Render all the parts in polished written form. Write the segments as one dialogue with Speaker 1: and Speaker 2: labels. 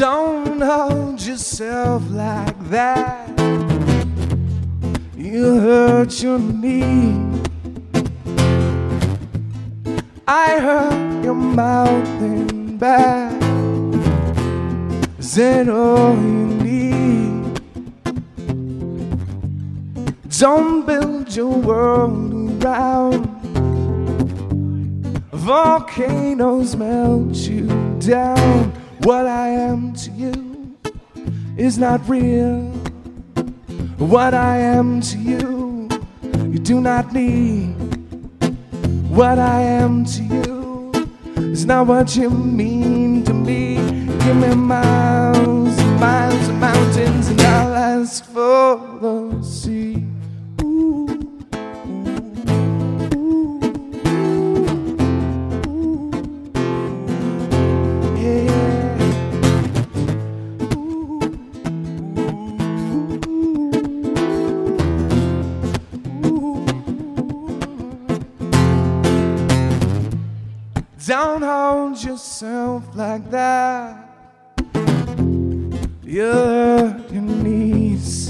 Speaker 1: Don't hold yourself like that. You hurt your knee. I hurt your mouth and back. Is that all you need? Don't build your world around volcanoes melt you down. What I am to you is not real. What I am to you, you do not need. What I am to you is not what you mean to me. Give me miles and miles of mountains, and I'll ask for the sea. Ooh, ooh, ooh, yeah. Don't hold yourself like that. You hurt your knees.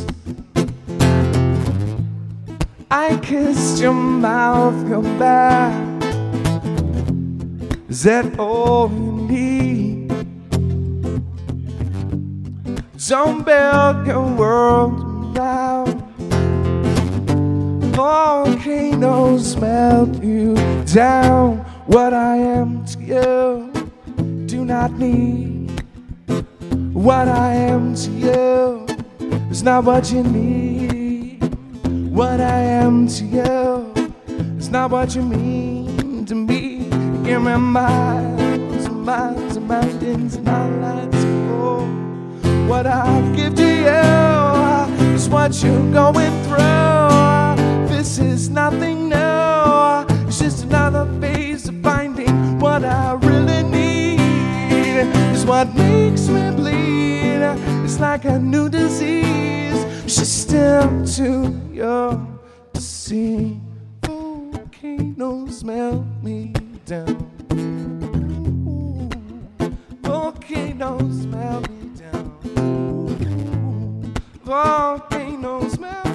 Speaker 1: I kissed your mouth, your back. Is that all you need? Don't build your world around volcanoes melt you down. What I am to you, do not need. What I am to you is not what you need. What I am to you is not what you mean to me. Give me miles and miles of mountains, and I'll ask for what I give to you is what you're going through. This is nothing new. It's just another phase of finding what I really need. Is what makes me bleed. It's like a new disease. She's still too young to see. Volcanoes melt me down. Volcanoes melt me down. Volcanoes melt